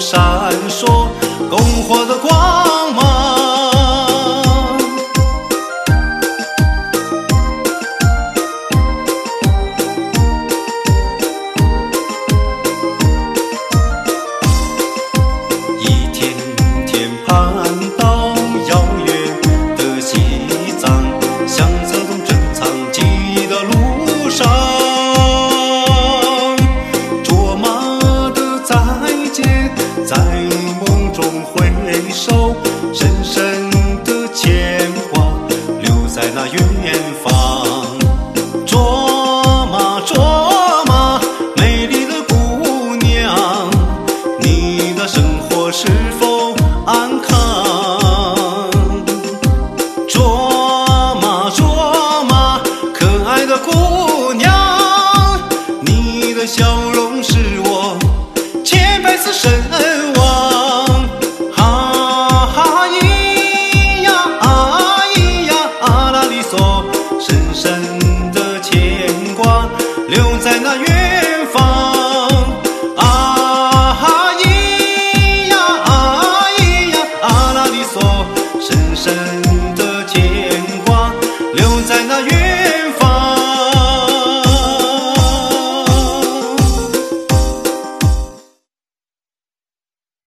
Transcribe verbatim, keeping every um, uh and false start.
闪烁篝火的光芒。一天天攀到遥远的西藏，向这种珍藏记忆的路上，卓玛的再见，在梦中回首，深深的牵挂留在那远方。卓玛，卓玛，美丽的姑娘，你的生活是否安康？卓玛，卓玛，可爱的姑娘，你的笑容使我千百次神往。哈哈咿呀啊咿呀啊啦哩嗦，深深的牵挂留在那远方。啊哈咿呀啊咿呀啊啦哩嗦，深深